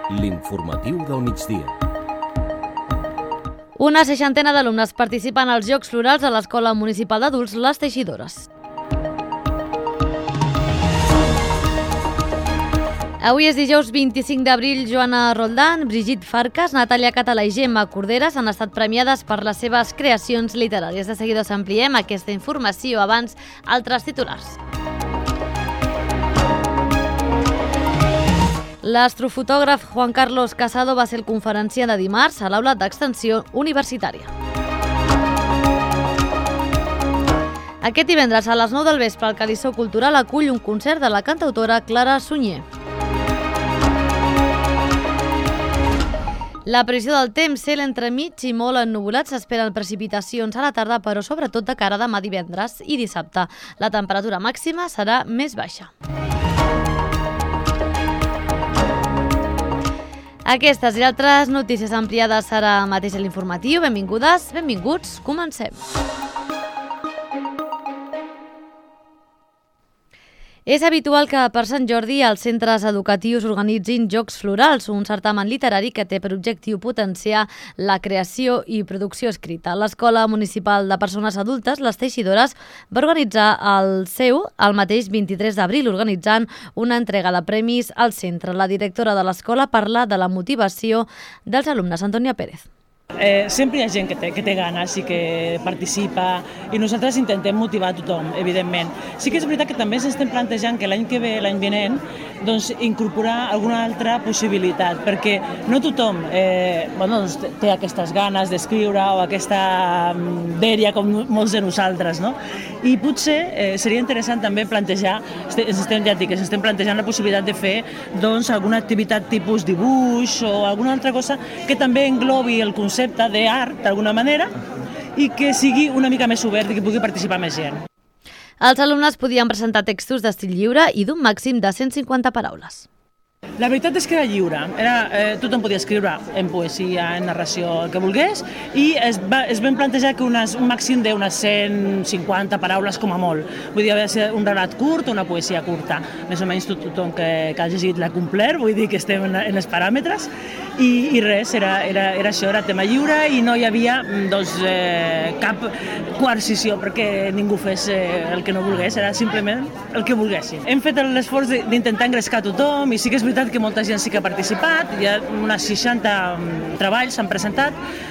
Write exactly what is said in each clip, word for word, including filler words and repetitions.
L'informatiu del migdia. Una seixantena d'alumnes participen als Jocs Florals a l'Escola Municipal d'Adults Les Teixidores. Avui és dijous vint-i-cinc d'abril. Joana Roldán, Brigitte Farkas, Natàlia Català i Gemma Corderes han estat premiades per les seves creacions literàries. De seguida us ampliem aquesta informació, abans altres titulars. L'astrofotògraf Juan Carlos Casado va ser el conferenciant de dimarts a l'aula d'extensió universitària. Aquest divendres a les nou del vespre el Calissó Cultural acull un concert de la cantautora Clara Sunyer. La previsió del temps, cel entremig i molt ennuvolat, s'esperen precipitacions a la tarda, però sobretot de cara a demà divendres i dissabte. La temperatura màxima serà més baixa. Aquestes i altres notícies ampliades serà mateix a l'informatiu. Benvingudes, benvinguts, comencem. És habitual que per Sant Jordi els centres educatius organitzin Jocs Florals, un certamen literari que té per objectiu potenciar la creació i producció escrita. L'Escola Municipal de Persones Adultes, Les Teixidores, va organitzar el seu el mateix vint-i-tres d'abril, organitzant una entrega de premis al centre. La directora de l'escola parla de la motivació dels alumnes. Antònia Pérez. Eh, sempre hi ha gent que té, que té ganes i que participa i nosaltres intentem motivar a tothom, evidentment. Sí que és veritat que també ens estem plantejant que l'any que ve, l'any vinent, doncs, incorporar alguna altra possibilitat, perquè no tothom eh, bueno, doncs, té aquestes ganes d'escriure o aquesta dèria com molts de nosaltres, no? I potser eh, seria interessant també plantejar, ens estem, ja dic, ens estem plantejant la possibilitat de fer doncs, alguna activitat tipus dibuix o alguna altra cosa que també englobi el concepte d'art, d'alguna manera, i que sigui una mica més obert i que pugui participar més gent. Els alumnes podien presentar textos d'estil lliure i d'un màxim de cent cinquanta paraules. La veritat és que era lliure, era, eh, tothom podia escriure en poesia, en narració, el que volgués, i es, va, es vam plantejar que unes, un màxim d'unes cent cinquanta paraules com a molt. Vull dir, havia de ser un relat curt o una poesia curta. Més o menys tot, tothom que, que ha llegit l'ha complert, vull dir que estem en, en els paràmetres, i, i res, era, era, era això, era tema lliure i no hi havia doncs, eh, cap coercició perquè ningú fes eh, el que no volgués, era simplement el que volguessin. Hem fet l'esforç d'intentar engrescar tothom i sí que és veritat que molta gent sí que ha participat, hi ha unes seixanta treballs s'han presentat,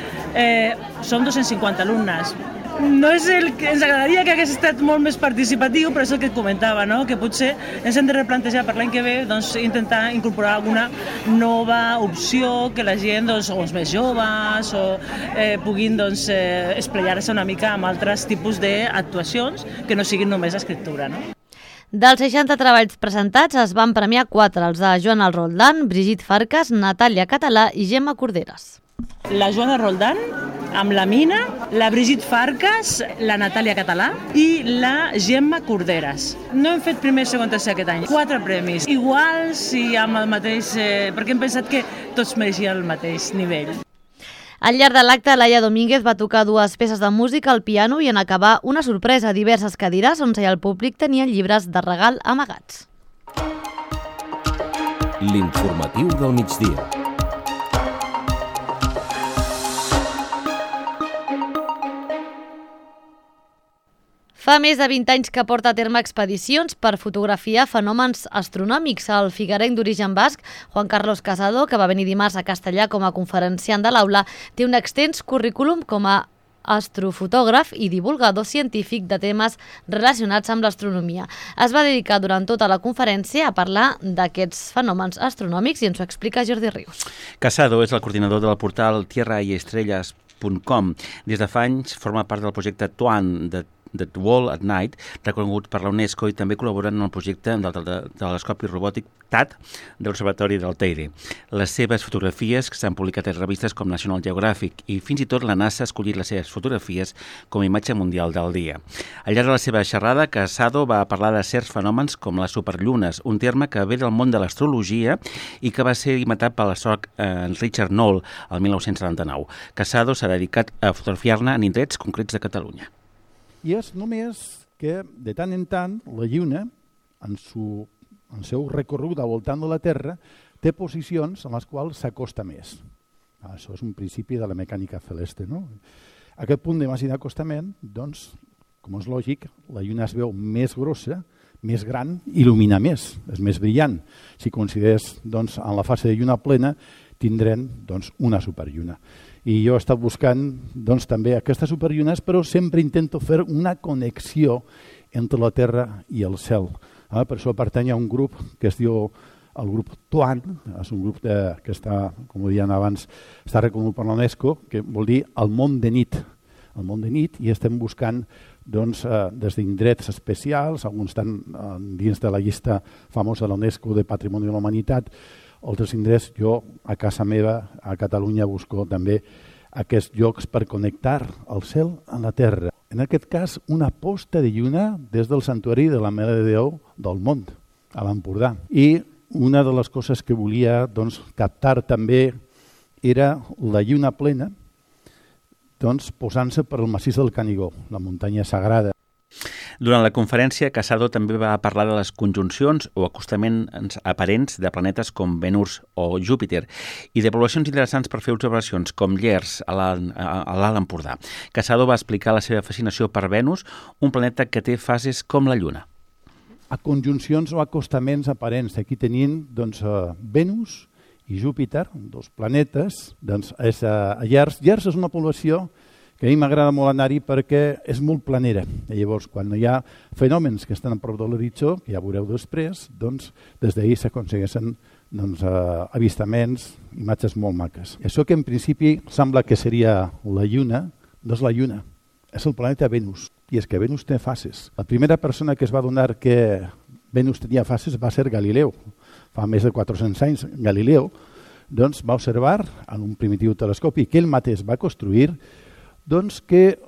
eh, som dos-cents cinquanta alumnes. No és el que ens agradaria que hagués estat molt més participatiu, però és el que et comentava, no? Que potser ens hem de replantejar per l'any que ve doncs, intentar incorporar alguna nova opció que la gent, doncs, o els més joves, o eh, puguin doncs, eh, esplaiar-se una mica amb altres tipus d'actuacions que no siguin només escriptura, no? Dels seixanta treballs presentats es van premiar quatre, els de Joana Roldán, Brigitte Farkas, Natàlia Català i Gemma Corderes. La Joana Roldán, amb la Mina, la Brigitte Farkas, la Natàlia Català i la Gemma Corderes. No hem fet primer, segon, tercer aquest any. Quatre premis, iguals i amb el mateix, eh, perquè hem pensat que tots mereixien el mateix nivell. Al llarg de l'acte, Laia Domínguez va tocar dues peces de música al piano i en acabar una sorpresa, diverses cadires on seia el públic tenien llibres de regal amagats. L'informatiu del migdia. Fa més de vint anys que porta a terme expedicions per fotografiar fenòmens astronòmics. El figuerenc d'origen basc, Juan Carlos Casado, que va venir dimarts a Castellà com a conferenciant de l'aula, té un extens currículum com a astrofotògraf i divulgador científic de temes relacionats amb l'astronomia. Es va dedicar durant tota la conferència a parlar d'aquests fenòmens astronòmics i ens ho explica Jordi Rius. Casado és el coordinador del portal tierra y estrellas punt com. Des de fa anys forma part del projecte TWAN, de The Wall at Night, reconegut per la UNESCO, i també col·labora en el projecte del telescopi robòtic T A T de l'Observatori del Teide. Les seves fotografies s'han publicat en revistes com National Geographic i fins i tot la NASA ha escollit les seves fotografies com a imatge mundial del dia. Al llarg de la seva xerrada, Casado va parlar de certs fenòmens com les superllunes, un terme que ve del món de l'astrologia i que va ser inventat per l'astròleg eh, Richard Knoll el mil nou-cents setanta-nou. Casado s'ha dedicat a fotografiar-ne en indrets concrets de Catalunya. I és només que, de tant en tant, la Lluna, en, su, en seu recorregut al voltant de la Terra, té posicions en les quals s'acosta més. Això és un principi de la mecànica celeste, no? Aquest punt de màxim d'acostament, doncs, com és lògic, la lluna es veu més grossa, més gran, il·lumina més, és més brillant. Si considerés, doncs, en la fase de lluna plena, tindrem, doncs, una superlluna. I jo he estat buscant, doncs, també aquestes superllunes, però sempre intento fer una connexió entre la Terra i el cel. Ah, per això pertany a un grup que es diu el grup TWAN, és un grup de, que està, com ho deien abans, està reconegut per la UNESCO, que vol dir el món de nit. El món de nit, i estem buscant doncs, eh, des d'indrets especials, alguns estan eh, dins de la llista famosa de la UNESCO de Patrimoni de la Humanitat, altres indrets, jo a casa meva, a Catalunya, busco també aquests llocs per connectar el cel amb la terra. En aquest cas, una posta de lluna des del santuari de la Mare de Déu del Mont, a l'Empordà. I una de les coses que volia doncs, captar també era la lluna plena, doncs, posant-se per el massís del Canigó, la muntanya sagrada. Durant la conferència, Casado també va parlar de les conjuncions o acostaments aparents de planetes com Venus o Júpiter i d'avaluacions interessants per fer observacions com Llers a l'Alt Empordà. Casado va explicar la seva fascinació per Venus, un planeta que té fases com la Lluna. A conjuncions o acostaments aparents. Aquí tenim doncs, Venus i Júpiter, dos planetes, doncs, és a Llers. Llers és una població que a mi m'agrada molt anar-hi perquè és molt planera. I llavors, quan hi ha fenòmens que estan a prop de l'horitzó, que ja veureu després, doncs, des d'ahir s'aconsegueixen doncs, avistaments, imatges molt maques. Això que en principi sembla que seria la Lluna, no és la Lluna, és el planeta Venus. I és que Venus té fases. La primera persona que es va adonar que Venus tenia fases va ser Galileu. Fa més de quatre-cents anys, Galileu doncs, va observar en un primitiu telescopi que ell mateix va construir doncs que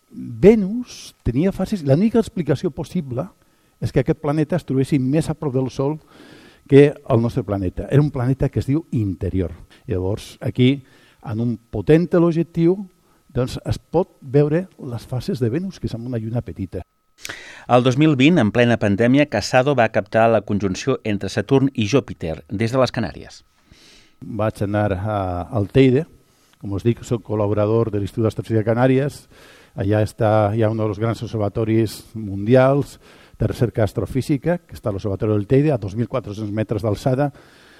Venus tenia fases. L'única explicació possible és que aquest planeta es trobessi més a prop del Sol que el nostre planeta. Era un planeta que es diu interior. Llavors, aquí, en un potent telescopi, doncs es pot veure les fases de Venus, que són una lluna petita. El dos mil vint, en plena pandèmia, Casado va captar la conjunció entre Saturn i Júpiter des de les Canàries. Vaig anar a, al Teide. Com us dic, soc col·laborador de l'Institut d'Astrofísica de Canàries. Allà està, hi ha un dels grans observatoris mundials de recerca astrofísica, que està a l'Observatori del Teide, a dos mil quatre-cents metres d'alçada.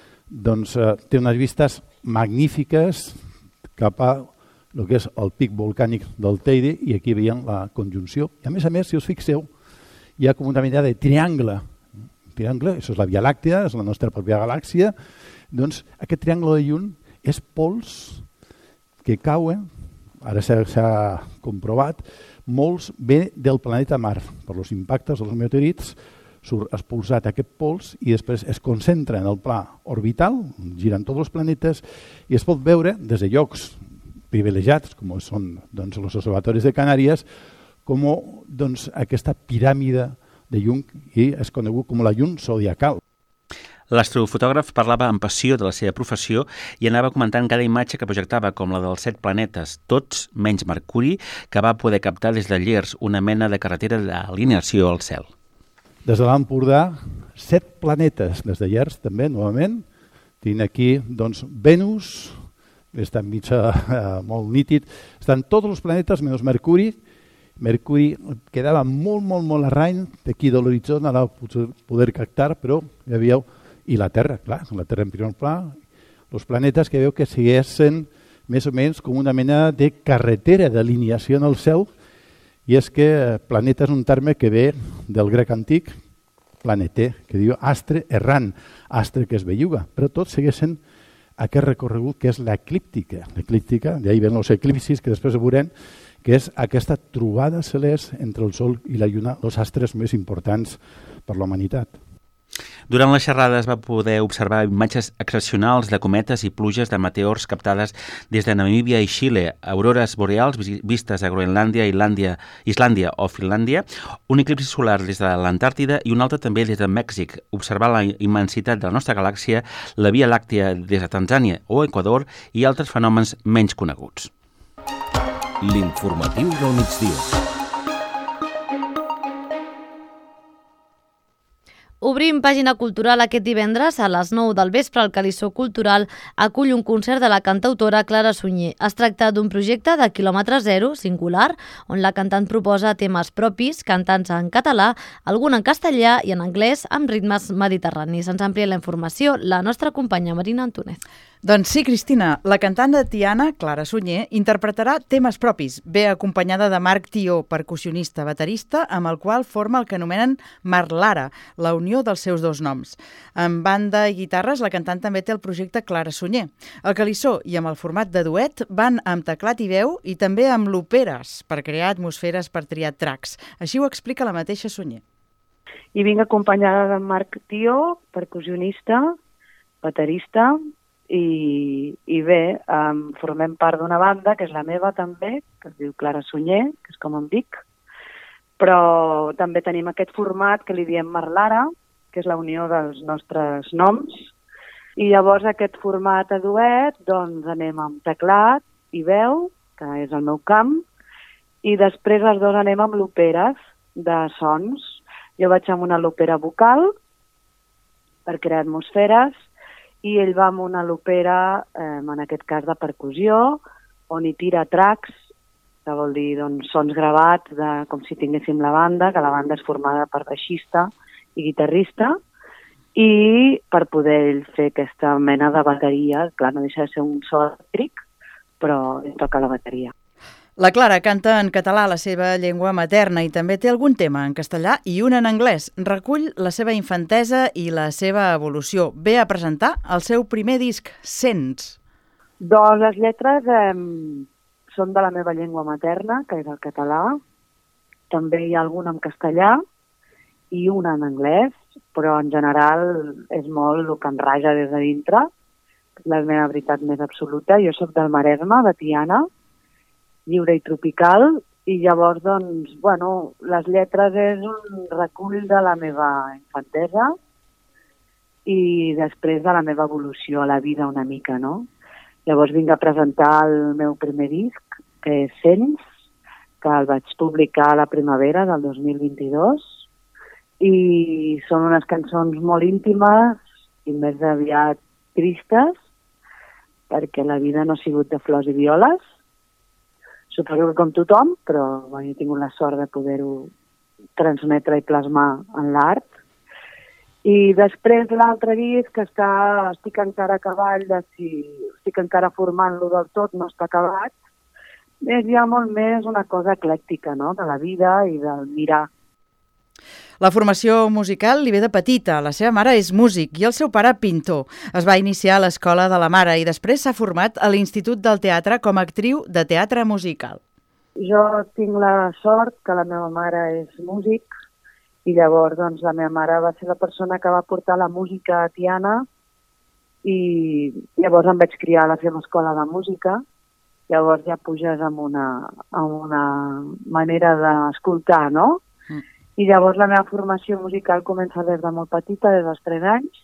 Doncs eh, té unes vistes magnífiques cap a el que és el pic volcànic del Teide, i aquí veiem la conjunció. I a més a més, si us fixeu, hi ha com una mena de triangle. Triangle, això és la Via Làctea, és la nostra pròpia galàxia. Doncs aquest triangle de llum és pols que cauen, ara s'ha comprovat, molts ve del planeta Mar. Per els impactes dels meteorits surt expulsat aquest pols i després es concentra en el pla orbital, giren tots els planetes, i es pot veure des de llocs privilegiats, com són doncs, els observatoris de Canàries, com doncs, aquesta piràmide de llum, i és conegut com la llum zodiacal. L'astrofotògraf parlava amb passió de la seva professió i anava comentant cada imatge que projectava, com la dels set planetes, tots menys Mercuri, que va poder captar des de Llers, una mena de carretera d'alineació al cel. Des de l'Empordà, set planetes. Des de Llers, també, novament. Tinc aquí doncs, Venus, que està enmig eh, molt nítid. Estan tots els planetes, menys Mercuri. Mercuri quedava molt, molt, molt arrany d'aquí de l'horitzó, anava a poder captar, però ja veieu. I la Terra, clar, la Terra en primer pla, els planetes que veu que segueixen més o menys com una mena de carretera d'alineació en el cel, i és que planeta és un terme que ve del grec antic, planeter, que diu astre errant, astre que es belluga, però tots segueixen aquest recorregut que és l'eclíptica. L'eclíptica, d'ahir ven els eclipsis, que després veurem, que és aquesta trobada celest entre el Sol i la Lluna, els astres més importants per la humanitat. Durant la xerrada es va poder observar imatges excepcionals de cometes i pluges de meteors captades des de Namíbia i Xile, aurores boreals vistes a Groenlàndia, Islàndia, Islàndia o Finlàndia, un eclipsi solar des de l'Antàrtida i un altre també des de Mèxic, observar la immensitat de la nostra galàxia, la Via Làctea des de Tanzània o Equador i altres fenòmens menys coneguts. L'informatiu del migdia. Obrim pàgina cultural aquest divendres a les nou del vespre. El Calissó Cultural acull un concert de la cantautora Clara Sunyer. Es tracta d'un projecte de quilòmetre zero, singular, on la cantant proposa temes propis, cantats en català, algun en castellà i en anglès, amb ritmes mediterranis. Ens amplia la informació la nostra companya Marina Antúnez. Doncs sí, Cristina, la cantant de Tiana, Clara Sunyer, interpretarà temes propis, bé acompanyada de Marc Tió, percussionista, baterista, amb el qual forma el que anomenen Marlara, la unió dels seus dos noms. Amb banda i guitarres, la cantant també té el projecte Clara Sunyer. El Calissó i amb el format de duet van amb teclat i veu i també amb loperes per crear atmosferes per triar tracks. Així ho explica la mateixa Sunyer. I vinc acompanyada de Marc Tió, percussionista, baterista, I, i bé, um, formem part d'una banda, que és la meva també, que es diu Clara Sunyer, que és com em dic, però també tenim aquest format que li diem Marlara, que és la unió dels nostres noms, i llavors aquest format a duet, doncs anem amb teclat i veu, que és el meu camp, i després els dos anem amb loperes de sons. Jo vaig amb una lopera vocal per crear atmosferes, i ell va amb una lopera, eh, en aquest cas de percussió, on hi tira tracks, que vol dir doncs, sons gravats, de, com si tinguéssim la banda, que la banda és formada per baixista i guitarrista, i per poder ell fer aquesta mena de bateria, clar, no deixa de ser un so elèctric, però ell toca la bateria. La Clara canta en català, la seva llengua materna, i també té algun tema en castellà i un en anglès. Recull la seva infantesa i la seva evolució. Ve a presentar el seu primer disc, Sents. Doncs les lletres eh, són de la meva llengua materna, que és el català. També hi ha algun en castellà i un en anglès, però en general és molt el que em raja des de dintre. La meva veritat més absoluta. Jo soc del Maresme, de Tiana, lliure i tropical, i llavors, doncs, bueno, les lletres és un recull de la meva infantesa i després de la meva evolució a la vida una mica, no? Llavors vinc a presentar el meu primer disc, que és Sents, que el vaig publicar a la primavera del dos mil vint-i-dos, i són unes cançons molt íntimes i més aviat tristes, perquè la vida no ha sigut de flors i violes. Suposo que com tothom, però bueno, he tingut la sort de poder-ho transmetre i plasmar en l'art. I després l'altre disc, que està, estic encara a cavall, de si estic encara formant-lo del tot, no està acabat, és ja molt més una cosa eclèctica, no?, de la vida i del mirar. La formació musical li ve de petita. La seva mare és músic i el seu pare pintor. Es va iniciar a l'Escola de la Mare i després s'ha format a l'Institut del Teatre com a actriu de teatre musical. Jo tinc la sort que la meva mare és músic i llavors doncs, la meva mare va ser la persona que va portar la música a Tiana i llavors em vaig criar a la seva escola de música. Llavors ja puges amb una, amb una manera d'escoltar, no? Mm. I llavors la meva formació musical comença des de molt petita, des dels tres anys,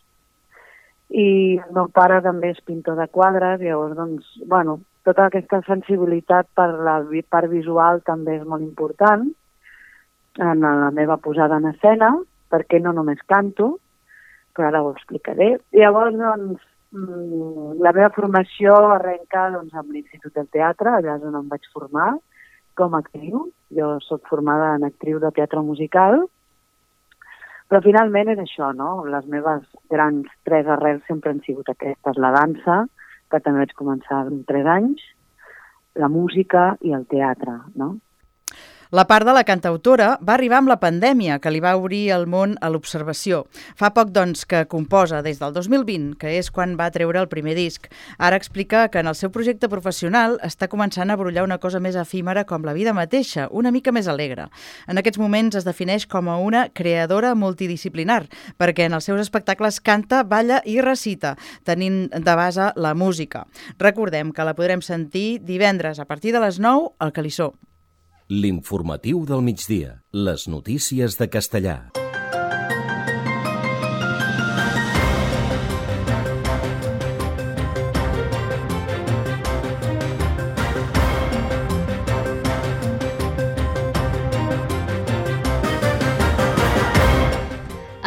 i el meu pare també és pintor de quadres, llavors, doncs, bueno, tota aquesta sensibilitat per la part visual també és molt important en la meva posada en escena, perquè no només canto, però ara ho explicaré. I llavors, doncs, la meva formació arrenca doncs, amb l'Institut del Teatre, allà és on em vaig formar, com a actriu. Jo soc formada en actriu de teatre musical, però finalment és això, no? Les meves grans tres arrels sempre han sigut aquestes, la dansa, que també vaig començar amb tres anys, la música i el teatre, no? La part de la cantautora va arribar amb la pandèmia, que li va obrir el món a l'observació. Fa poc, doncs, que composa des del dos mil vint, que és quan va treure el primer disc. Ara explica que en el seu projecte professional està començant a brollar una cosa més efímera com la vida mateixa, una mica més alegre. En aquests moments es defineix com a una creadora multidisciplinar, perquè en els seus espectacles canta, balla i recita, tenint de base la música. Recordem que la podrem sentir divendres a partir de les nou al Calissó. L'informatiu del migdia. Les notícies de Castellà.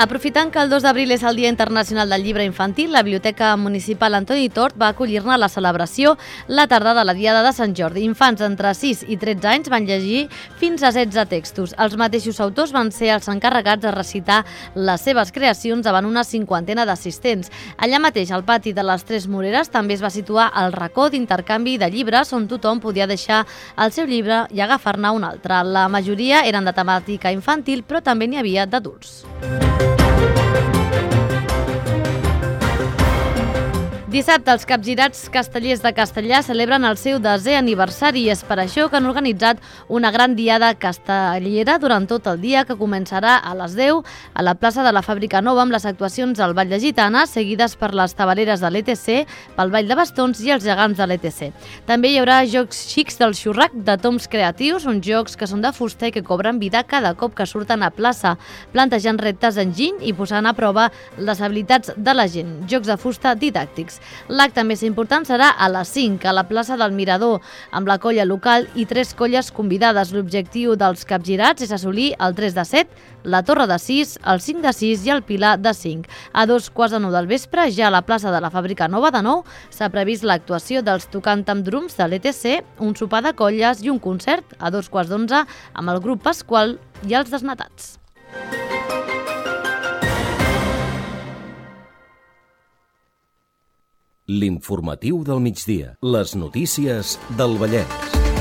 Aprofitant que el dos d'abril és el Dia Internacional del Llibre Infantil, la Biblioteca Municipal Antoni Tort va acollir-ne la celebració la tarda de la Diada de Sant Jordi. Infants entre sis i tretze anys van llegir fins a setze textos. Els mateixos autors van ser els encarregats de recitar les seves creacions davant una cinquantena d'assistents. Allà mateix, al pati de les Tres Moreres, també es va situar el racó d'intercanvi de llibres on tothom podia deixar el seu llibre i agafar-ne un altre. La majoria eren de temàtica infantil, però també n'hi havia d'adults. Dissabte, els capgirats castellers de Castellar celebren el seu desè aniversari i és per això que han organitzat una gran diada castellera durant tot el dia que començarà a les deu a la plaça de la Fàbrica Nova amb les actuacions al Ball de Gitana, seguides per les tabaleres de l'E T C, pel Ball de Bastons i els gegants de l'E T C. També hi haurà jocs xics del xurrac de toms creatius, uns jocs que són de fusta i que cobren vida cada cop que surten a plaça, plantejant reptes enginy i posant a prova les habilitats de la gent, jocs de fusta didàctics. L'acte més important serà a les cinc, a la plaça del Mirador, amb la colla local i tres colles convidades. L'objectiu dels capgirats és assolir el tres de set, la Torre de sis, el cinc de sis i el Pilar de cinc. A dos quarts de nou del vespre, ja a la plaça de la Fàbrica Nova de nou, s'ha previst l'actuació dels Tocant amb Drums de l'E T C, un sopar de colles i un concert a dos quarts d'onze amb el grup Pasqual i els Desnatats. L'informatiu del migdia. Les notícies del Vallès.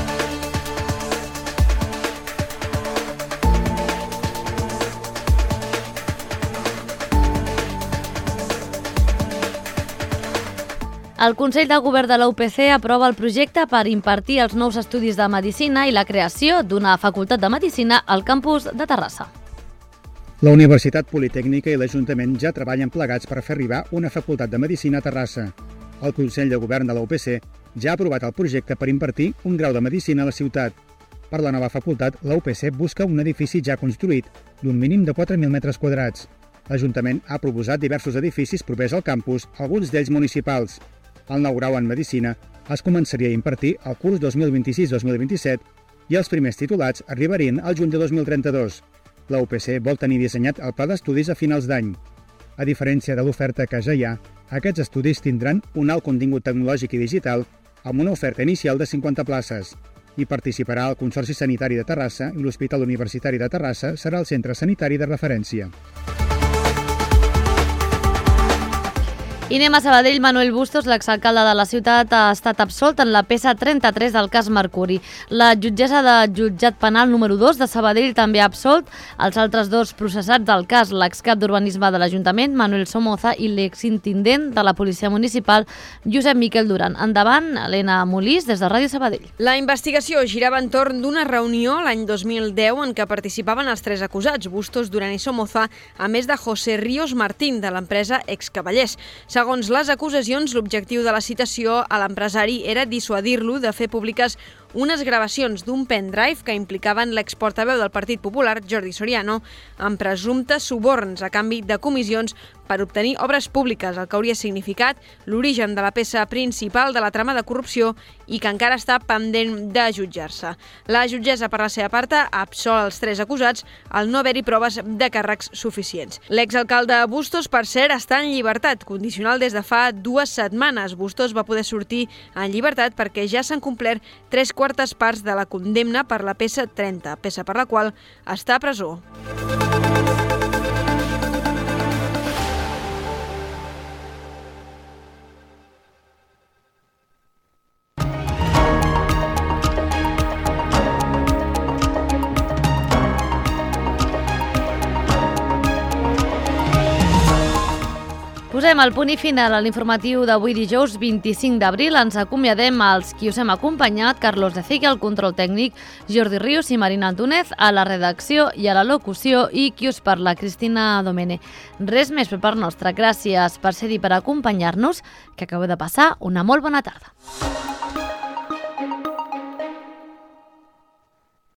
El Consell de Govern de la U P C aprova el projecte per impartir els nous estudis de Medicina i la creació d'una facultat de Medicina al campus de Terrassa. La Universitat Politècnica i l'Ajuntament ja treballen plegats per fer arribar una facultat de Medicina a Terrassa. El Consell de Govern de la U P C ja ha aprovat el projecte per impartir un grau de Medicina a la ciutat. Per la nova facultat, la U P C busca un edifici ja construït, d'un mínim de quatre mil metres quadrats. L'Ajuntament ha proposat diversos edificis propers al campus, alguns d'ells municipals. El nou grau en Medicina es començaria a impartir el curs dos mil vint-i-sis dos mil vint-i-set i els primers titulats arribarien al juny de dos mil trenta-dos. La U P C vol tenir dissenyat el pla d'estudis a finals d'any. A diferència de l'oferta que ja hi ha, aquests estudis tindran un alt contingut tecnològic i digital amb una oferta inicial de cinquanta places. Hi participarà el Consorci Sanitari de Terrassa i l'Hospital Universitari de Terrassa serà el centre sanitari de referència. I anem a Sabadell. Manuel Bustos, l'exalcalde de la ciutat, ha estat absolt en la peça trenta-tres del cas Mercuri. La jutgessa de jutjat penal número dos de Sabadell també ha absolt els altres dos processats del cas, l'excap d'urbanisme de l'Ajuntament, Manuel Somoza, i l'exintendent de la Policia Municipal, Josep Miquel Duran. Endavant, Helena Molís, des de Ràdio Sabadell. La investigació girava entorn d'una reunió l'any dos mil deu en què participaven els tres acusats, Bustos, Duran i Somoza, a més de José Ríos Martín, de l'empresa Excavallers. Segons les acusacions, l'objectiu de la citació a l'empresari era dissuadir-lo de fer públiques unes gravacions d'un pendrive que implicaven l'exportaveu del Partit Popular, Jordi Soriano, amb presumptes suborns a canvi de comissions per obtenir obres públiques, el que hauria significat l'origen de la peça principal de la trama de corrupció i que encara està pendent de jutjar-se. La jutgessa, per la seva part, ha absolt els tres acusats al no haver-hi proves de càrrecs suficients. L'exalcalde Bustos, per cert, està en llibertat condicional des de fa dues setmanes. Bustos va poder sortir en llibertat perquè ja s'han complert tres quartes parts de la condemna per la peça trenta, peça per la qual està a presó. Posem el punt i final a l'informatiu d'avui dijous vint-i-cinc d'abril. Ens acomiadem als qui us hem acompanyat, Carlos de Cique, al control tècnic, Jordi Rius i Marina Antúnez, a la redacció i a la locució, i qui us parla, Cristina Domene. Res més per part nostra. Gràcies per ser-hi, per acompanyar-nos, que acabeu de passar una molt bona tarda.